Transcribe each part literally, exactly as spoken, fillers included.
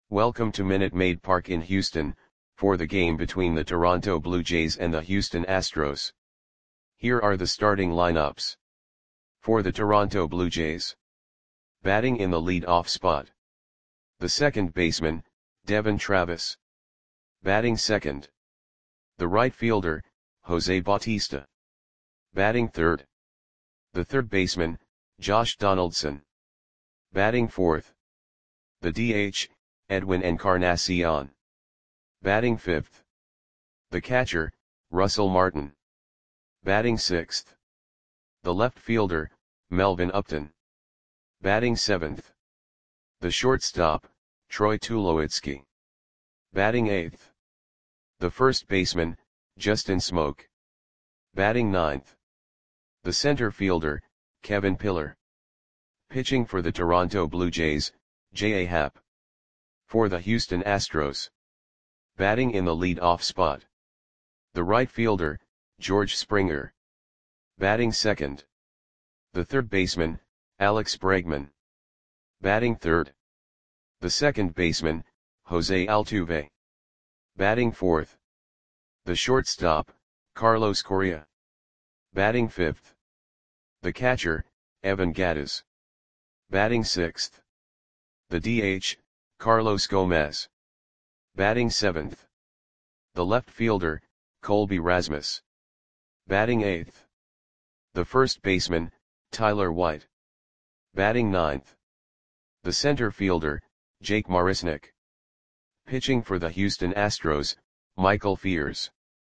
Welcome to Minute Maid Park in Houston, for the game between the Toronto Blue Jays and the Houston Astros. Here are the starting lineups. For the Toronto Blue Jays. Batting in the lead-off spot. The second baseman, Devon Travis. Batting second. The right fielder, Jose Bautista. Batting third. The third baseman, Josh Donaldson. Batting fourth. The D H, Edwin Encarnacion. Batting fifth. The catcher, Russell Martin. Batting sixth. The left fielder, Melvin Upton. Batting seventh. The shortstop, Troy Tulowitzki. Batting eighth. The first baseman, Justin Smoke. Batting ninth. The center fielder, Kevin Pillar. Pitching for the Toronto Blue Jays, J A. Happ. For the Houston Astros. Batting in the lead-off spot. The right fielder, George Springer. Batting second. The third baseman, Alex Bregman. Batting third. The second baseman, Jose Altuve. Batting fourth. The shortstop, Carlos Correa. Batting fifth. The catcher, Evan Gattis. Batting sixth. The D H, Carlos Gomez. Batting seventh. The left fielder, Colby Rasmus. Batting eighth. The first baseman, Tyler White. Batting ninth. The center fielder, Jake Marisnick. Pitching for the Houston Astros, Michael Fiers.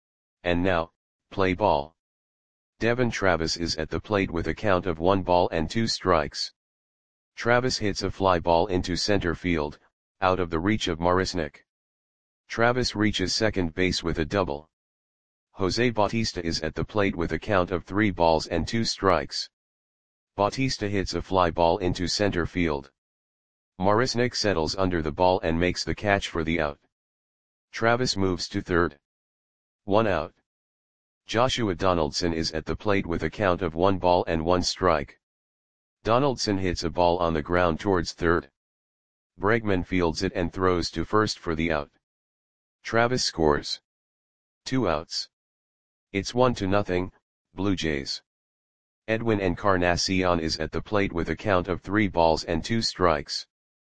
And now, play ball. Devon Travis is at the plate with a count of one ball and two strikes. Travis hits a fly ball into center field, out of the reach of Marisnick. Travis reaches second base with a double. Jose Bautista is at the plate with a count of three balls and two strikes. Bautista hits a fly ball into center field. Marisnick settles under the ball and makes the catch for the out. Travis moves to third. One out. Joshua Donaldson is at the plate with a count of one ball and one strike. Donaldson hits a ball on the ground towards third. Bregman fields it and throws to first for the out. Travis scores. Two outs. It's one to nothing, Blue Jays. Edwin Encarnacion is at the plate with a count of three balls and two strikes.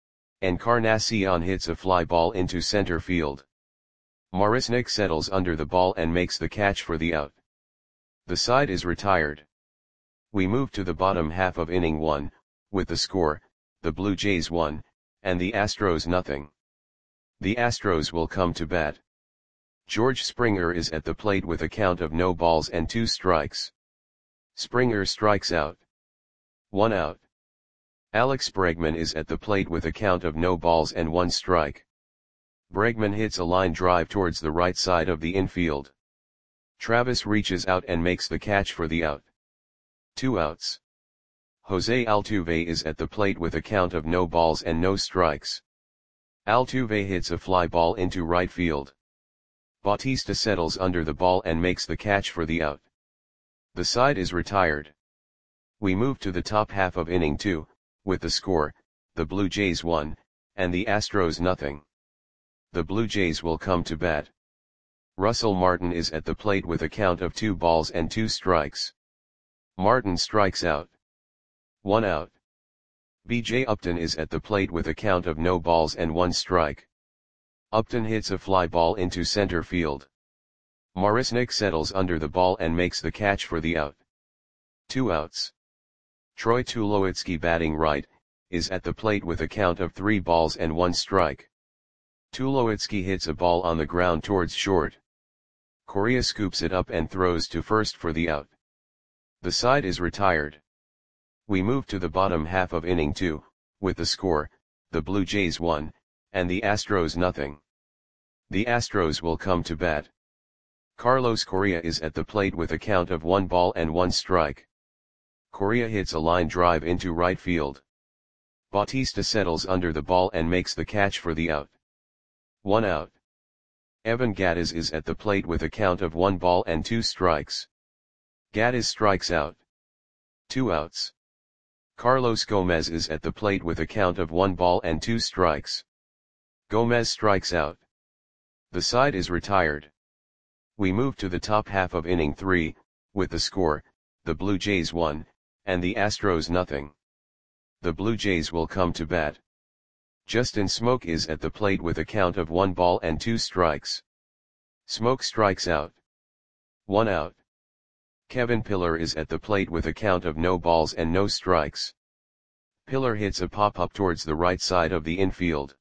Encarnacion hits a fly ball into center field. Marisnick settles under the ball and makes the catch for the out. The side is retired. We move to the bottom half of inning one, with the score, the Blue Jays one, and the Astros nothing. The Astros will come to bat. George Springer is at the plate with a count of no balls and two strikes. Springer strikes out. One out. Alex Bregman is at the plate with a count of no balls and one strike. Bregman hits a line drive towards the right side of the infield. Travis reaches out and makes the catch for the out. Two outs. Jose Altuve is at the plate with a count of no balls and no strikes. Altuve hits a fly ball into right field. Bautista settles under the ball and makes the catch for the out. The side is retired. We move to the top half of inning two, with the score, the Blue Jays one, and the Astros nothing. The Blue Jays will come to bat. Russell Martin is at the plate with a count of two balls and two strikes. Martin strikes out. One out. B J Upton is at the plate with a count of no balls and one strike. Upton hits a fly ball into center field. Marisnick settles under the ball and makes the catch for the out. Two outs. Troy Tulowitzki, batting right, is at the plate with a count of three balls and one strike. Tulowitzki hits a ball on the ground towards short. Correa scoops it up and throws to first for the out. The side is retired. We move to the bottom half of inning two, with the score, the Blue Jays one, and the Astros nothing. The Astros will come to bat. Carlos Correa is at the plate with a count of one ball and one strike. Correa hits a line drive into right field. Bautista settles under the ball and makes the catch for the out. One out. Evan Gattis is at the plate with a count of one ball and two strikes. Gattis strikes out. Two outs. Carlos Gomez is at the plate with a count of one ball and two strikes. Gomez strikes out. The side is retired. We move to the top half of inning three, with the score, the Blue Jays one, and the Astros nothing. The Blue Jays will come to bat. Justin Smoak is at the plate with a count of one ball and two strikes. Smoak strikes out. One out. Kevin Pillar is at the plate with a count of no balls and no strikes. Pillar hits a pop-up towards the right side of the infield.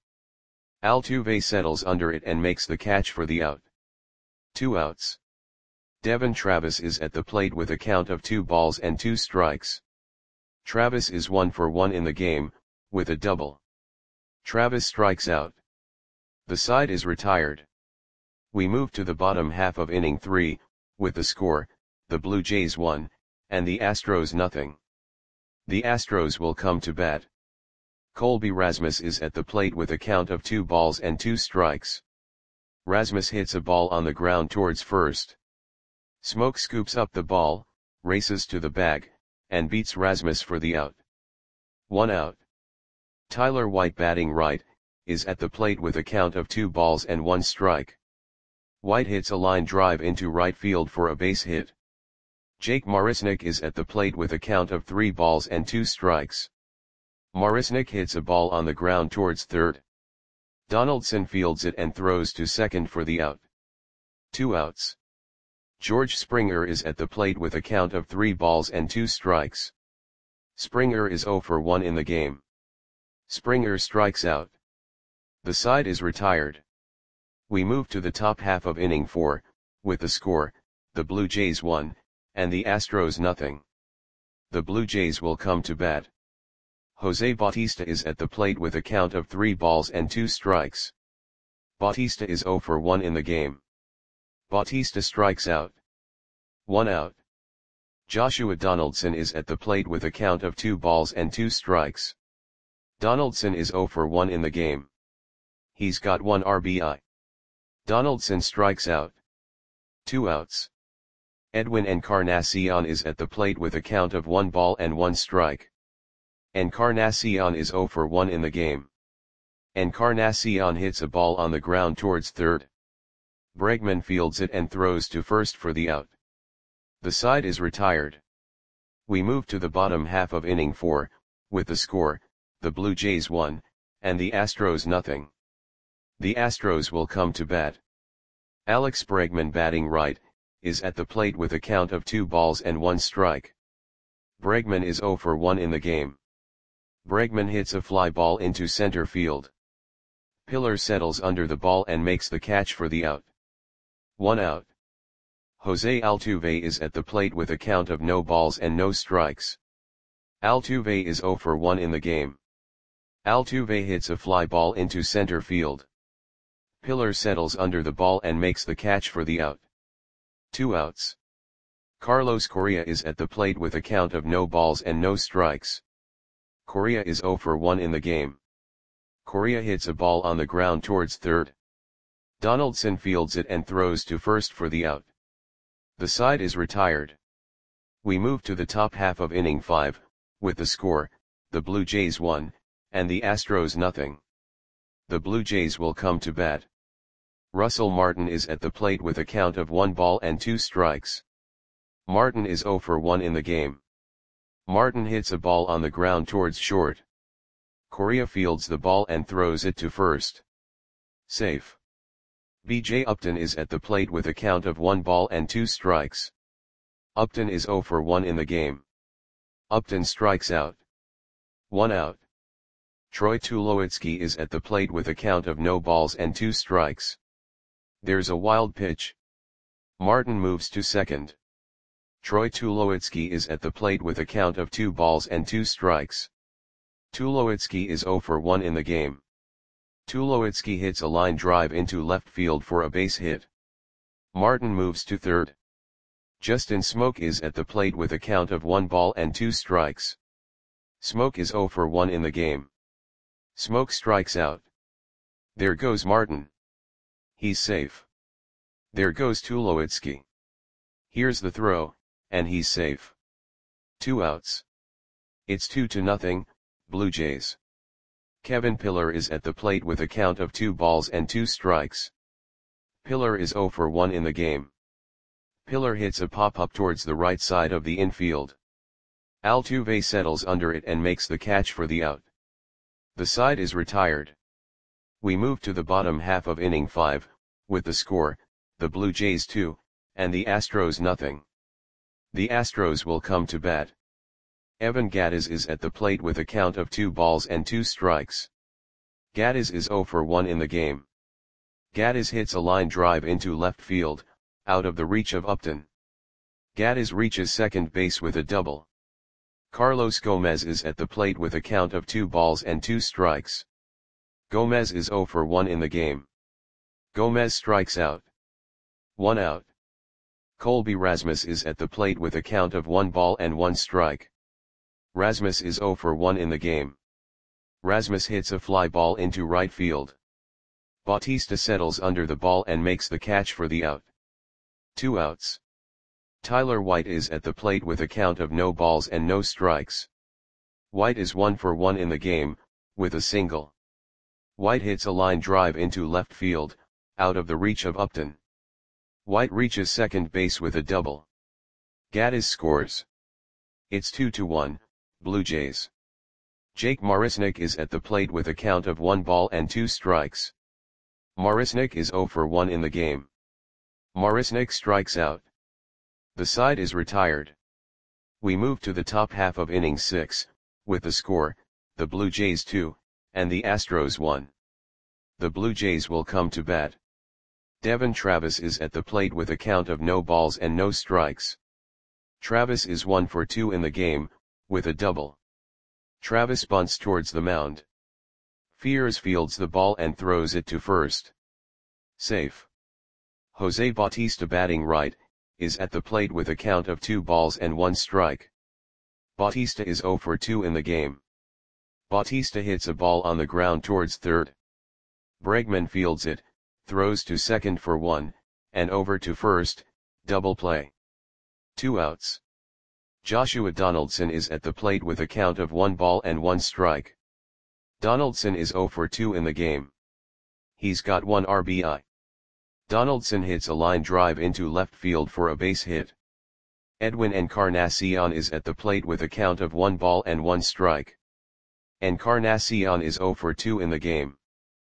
Altuve settles under it and makes the catch for the out. Two outs. Devon Travis is at the plate with a count of two balls and two strikes. Travis is one for one in the game, with a double. Travis strikes out. The side is retired. We move to the bottom half of inning three, with the score, the Blue Jays one, and the Astros nothing. The Astros will come to bat. Colby Rasmus is at the plate with a count of two balls and two strikes. Rasmus hits a ball on the ground towards first. Smoak scoops up the ball, races to the bag, and beats Rasmus for the out. One out. Tyler White, batting right, is at the plate with a count of two balls and one strike. White hits a line drive into right field for a base hit. Jake Marisnick is at the plate with a count of three balls and two strikes. Marisnick hits a ball on the ground towards third. Donaldson fields it and throws to second for the out. Two outs. George Springer is at the plate with a count of three balls and two strikes. Springer is zero for one in the game. Springer strikes out. The side is retired. We move to the top half of inning four, with the score, the Blue Jays one, and the Astros nothing. The Blue Jays will come to bat. Jose Bautista is at the plate with a count of three balls and two strikes. Bautista is zero for one in the game. Bautista strikes out. One out. Joshua Donaldson is at the plate with a count of two balls and two strikes. Donaldson is zero for one in the game. He's got one R B I. Donaldson strikes out. Two outs. Edwin Encarnacion is at the plate with a count of one ball and one strike. Encarnacion is zero for one in the game. Encarnacion hits a ball on the ground towards third. Bregman fields it and throws to first for the out. The side is retired. We move to the bottom half of inning four, with the score, the Blue Jays one, and the Astros nothing. The Astros will come to bat. Alex Bregman, batting right, is at the plate with a count of two balls and one strike. Bregman is zero for one in the game. Bregman hits a fly ball into center field. Pillar settles under the ball and makes the catch for the out. One out. Jose Altuve is at the plate with a count of no balls and no strikes. Altuve is zero for one in the game. Altuve hits a fly ball into center field. Pillar settles under the ball and makes the catch for the out. Two outs. Carlos Correa is at the plate with a count of no balls and no strikes. Correa is zero for one in the game. Correa hits a ball on the ground towards third. Donaldson fields it and throws to first for the out. The side is retired. We move to the top half of inning five, with the score, the Blue Jays one, and the Astros nothing. The Blue Jays will come to bat. Russell Martin is at the plate with a count of one ball and two strikes. Martin is zero for one in the game. Martin hits a ball on the ground towards short. Correa fields the ball and throws it to first. Safe. B J Upton is at the plate with a count of one ball and two strikes. Upton is zero for one in the game. Upton strikes out. One out. Troy Tulowitzki is at the plate with a count of no balls and two strikes. There's a wild pitch. Martin moves to second. Troy Tulowitzki is at the plate with a count of two balls and two strikes. Tulowitzki is zero for one in the game. Tulowitzki hits a line drive into left field for a base hit. Martin moves to third. Justin Smoak is at the plate with a count of one ball and two strikes. Smoak is zero for one in the game. Smoak strikes out. There goes Martin. He's safe. There goes Tulowitzki. Here's the throw, and he's safe. Two outs. It's two to nothing, Blue Jays. Kevin Pillar is at the plate with a count of two balls and two strikes. Pillar is zero for one in the game. Pillar hits a pop-up towards the right side of the infield. Altuve settles under it and makes the catch for the out. The side is retired. We move to the bottom half of inning five, with the score, the Blue Jays two, and the Astros nothing. The Astros will come to bat. Evan Gattis is at the plate with a count of two balls and two strikes. Gattis is zero for one in the game. Gattis hits a line drive into left field, out of the reach of Upton. Gattis reaches second base with a double. Carlos Gomez is at the plate with a count of two balls and two strikes. Gomez is zero for one in the game. Gomez strikes out. One out. Colby Rasmus is at the plate with a count of one ball and one strike. Rasmus is zero for one in the game. Rasmus hits a fly ball into right field. Bautista settles under the ball and makes the catch for the out. Two outs. Tyler White is at the plate with a count of no balls and no strikes. White is one for one in the game, with a single. White hits a line drive into left field, out of the reach of Upton. White reaches second base with a double. Gattis scores. It's two to one, Blue Jays. Jake Marisnick is at the plate with a count of one ball and two strikes. Marisnick is zero for one in the game. Marisnick strikes out. The side is retired. We move to the top half of inning six, with the score, the Blue Jays two, and the Astros one. The Blue Jays will come to bat. Devon Travis is at the plate with a count of no balls and no strikes. Travis is one for two in the game, with a double. Travis bunts towards the mound. Fears fields the ball and throws it to first. Safe. Jose Bautista, batting right, is at the plate with a count of two balls and one strike. Bautista is zero for two in the game. Bautista hits a ball on the ground towards third. Bregman fields it, throws to second for one, and over to first, double play. Two outs. Joshua Donaldson is at the plate with a count of one ball and one strike. Donaldson is zero for two in the game. He's got one R B I. Donaldson hits a line drive into left field for a base hit. Edwin Encarnacion is at the plate with a count of one ball and one strike. Encarnacion is zero for two in the game.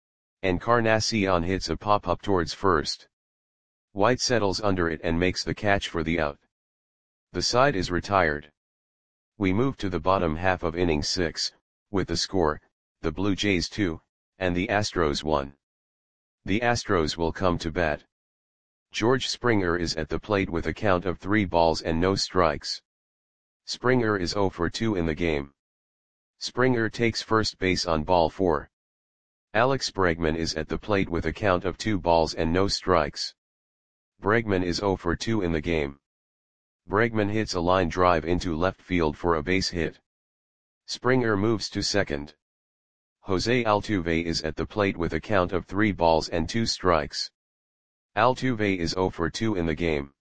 Encarnacion hits a pop-up towards first. White settles under it and makes the catch for the out. The side is retired. We move to the bottom half of inning six, with the score, the Blue Jays two, and the Astros one. The Astros will come to bat. George Springer is at the plate with a count of three balls and no strikes. Springer is zero for two in the game. Springer takes first base on ball four. Alex Bregman is at the plate with a count of two balls and no strikes. Bregman is zero for two in the game. Bregman hits a line drive into left field for a base hit. Springer moves to second. Jose Altuve is at the plate with a count of three balls and two strikes. Altuve is zero for two in the game.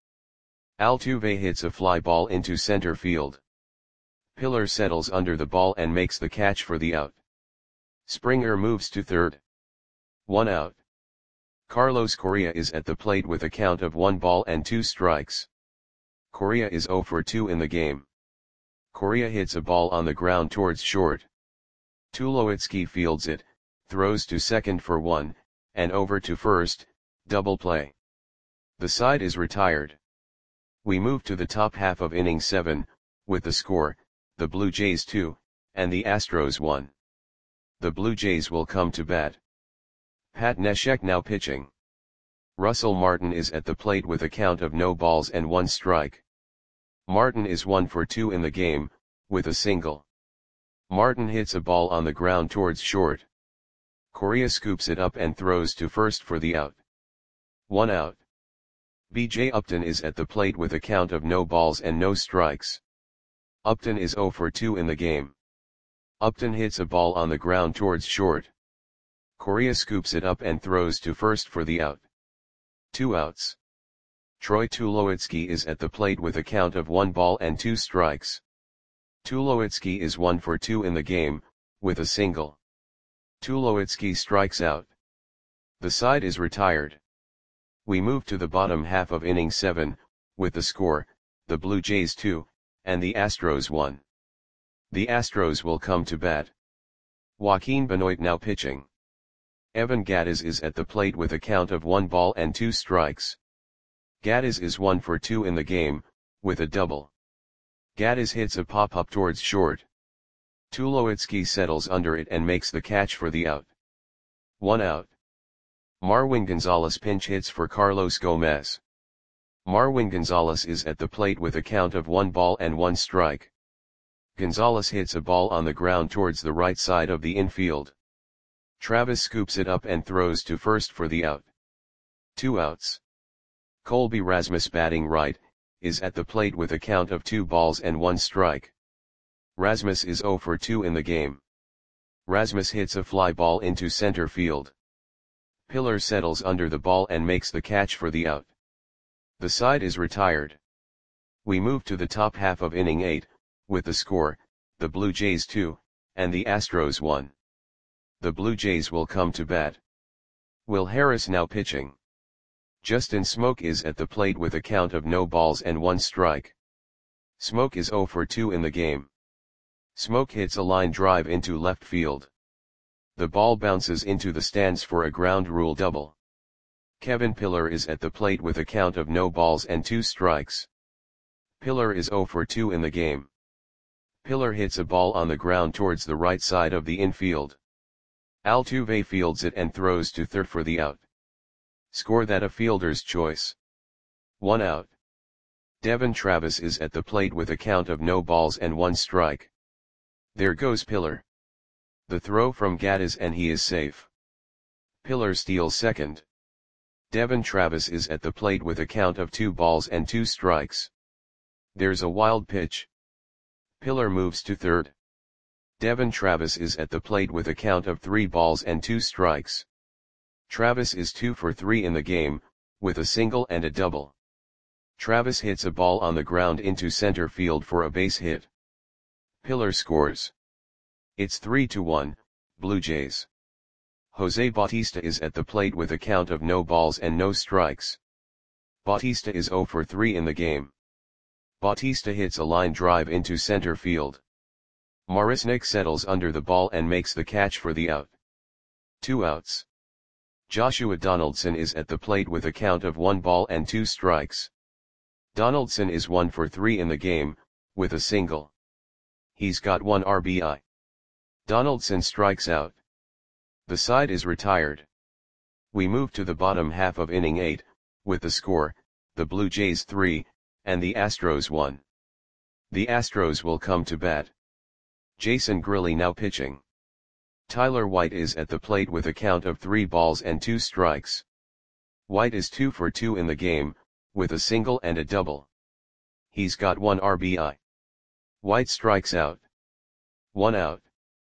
Altuve hits a fly ball into center field. Pillar settles under the ball and makes the catch for the out. Springer moves to third. One out. Carlos Correa is at the plate with a count of one ball and two strikes. Correa is zero for two in the game. Correa hits a ball on the ground towards short. Tulowitzki fields it, throws to second for one, and over to first, double play. The side is retired. We move to the top half of inning seven, with the score, the Blue Jays two, and the Astros one. The Blue Jays will come to bat. Pat Neshek now pitching. Russell Martin is at the plate with a count of no balls and one strike. Martin is one for two in the game, with a single. Martin hits a ball on the ground towards short. Correa scoops it up and throws to first for the out. One out. B J Upton is at the plate with a count of no balls and no strikes. Upton is zero for two in the game. Upton hits a ball on the ground towards short. Correa scoops it up and throws to first for the out. Two outs. Troy Tulowitzki is at the plate with a count of one ball and two strikes. Tulowitzki is one for two in the game, with a single. Tulowitzki strikes out. The side is retired. We move to the bottom half of inning seven, with the score, the Blue Jays two, and the Astros one. The Astros will come to bat. Joaquin Benoit now pitching. Evan Gattis is at the plate with a count of one ball and two strikes. Gattis is one for two in the game, with a double. Gattis hits a pop-up towards short. Tulowitzki settles under it and makes the catch for the out. One out. Marwin Gonzalez pinch hits for Carlos Gomez. Marwin Gonzalez is at the plate with a count of one ball and one strike. Gonzalez hits a ball on the ground towards the right side of the infield. Travis scoops it up and throws to first for the out. Two outs. Colby Rasmus batting right, is at the plate with a count of two balls and one strike. Rasmus is zero for two in the game. Rasmus hits a fly ball into center field. Pillar settles under the ball and makes the catch for the out. The side is retired. We move to the top half of inning eight, with the score, the Blue Jays two, and the Astros one. The Blue Jays will come to bat. Will Harris now pitching. Justin Smoke is at the plate with a count of no balls and one strike. Smoke is zero for two in the game. Smoke hits a line drive into left field. The ball bounces into the stands for a ground rule double. Kevin Pillar is at the plate with a count of no balls and two strikes. Pillar is zero for two in the game. Pillar hits a ball on the ground towards the right side of the infield. Altuve fields it and throws to third for the out. Score that a fielder's choice. One out. Devon Travis is at the plate with a count of no balls and one strike. There goes Pillar. The throw from Gattis and he is safe. Pillar steals second. Devon Travis is at the plate with a count of two balls and two strikes. There's a wild pitch. Pillar moves to third. Devon Travis is at the plate with a count of three balls and two strikes. Travis is two for three in the game, with a single and a double. Travis hits a ball on the ground into center field for a base hit. Pillar scores. It's three to one, Blue Jays. Jose Bautista is at the plate with a count of no balls and no strikes. Bautista is zero for three in the game. Bautista hits a line drive into center field. Marisnick settles under the ball and makes the catch for the out. Two outs. Joshua Donaldson is at the plate with a count of one ball and two strikes. Donaldson is one for three in the game, with a single. He's got one R B I. Donaldson strikes out. The side is retired. We move to the bottom half of inning eight, with the score, the Blue Jays three, and the Astros one. The Astros will come to bat. Jason Grilli now pitching. Tyler White is at the plate with a count of three balls and two strikes. White is two for two in the game, with a single and a double. He's got one R B I. White strikes out. One out.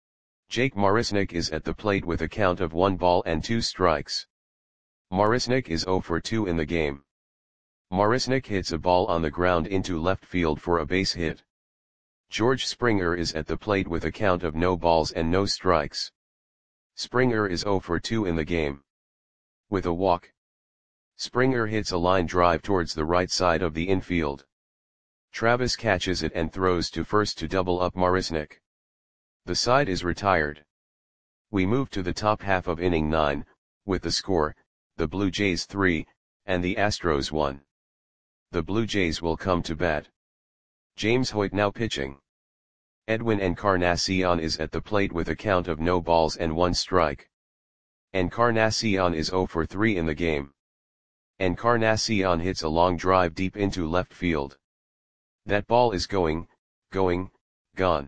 Jake Marisnick is at the plate with a count of one ball and two strikes. Marisnick is zero for two in the game. Marisnick hits a ball on the ground into left field for a base hit. George Springer is at the plate with a count of no balls and no strikes. Springer is zero for two in the game. With a walk. Springer hits a line drive towards the right side of the infield. Travis catches it and throws to first to double up Marisnick. The side is retired. We move to the top half of inning nine, with the score, the Blue Jays three, and the Astros one. The Blue Jays will come to bat. James Hoyt now pitching. Edwin Encarnacion is at the plate with a count of no balls and one strike. Encarnacion is zero for three in the game. Encarnacion hits a long drive deep into left field. That ball is going, going, gone.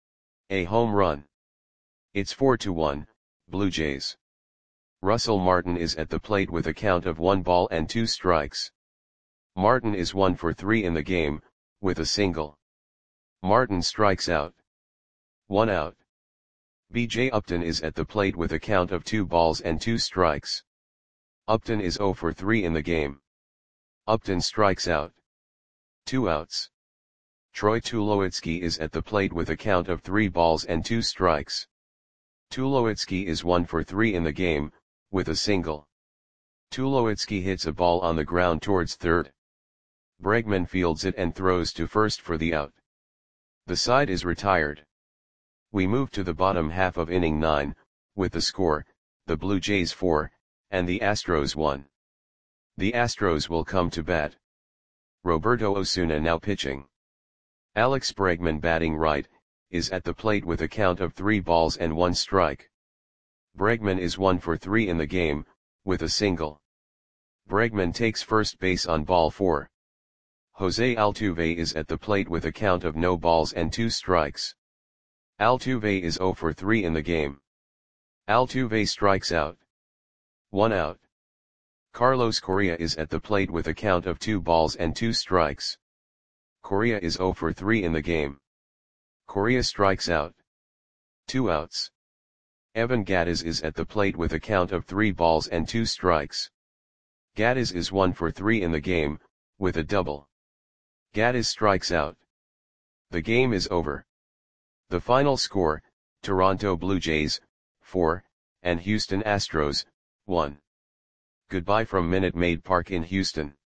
A home run. It's four to one, Blue Jays. Russell Martin is at the plate with a count of one ball and two strikes. Martin is one for three in the game, with a single. Martin strikes out. One out. B J Upton is at the plate with a count of two balls and two strikes. Upton is zero for three in the game. Upton strikes out. Two outs. Troy Tulowitzki is at the plate with a count of three balls and two strikes. Tulowitzki is one for three in the game, with a single. Tulowitzki hits a ball on the ground towards third. Bregman fields it and throws to first for the out. The side is retired. We move to the bottom half of inning nine, with the score, the Blue Jays four, and the Astros one. The Astros will come to bat. Roberto Osuna now pitching. Alex Bregman batting right, is at the plate with a count of three balls and one strike. Bregman is one for three in the game, with a single. Bregman takes first base on ball four. Jose Altuve is at the plate with a count of no balls and two strikes. Altuve is zero for three in the game. Altuve strikes out. One out. Carlos Correa is at the plate with a count of two balls and two strikes. Correa is zero for three in the game. Correa strikes out. Two outs. Evan Gattis is at the plate with a count of three balls and two strikes. Gattis is one for three in the game, with a double. Gattis strikes out. The game is over. The final score, Toronto Blue Jays, four, and Houston Astros, one. Goodbye from Minute Maid Park in Houston.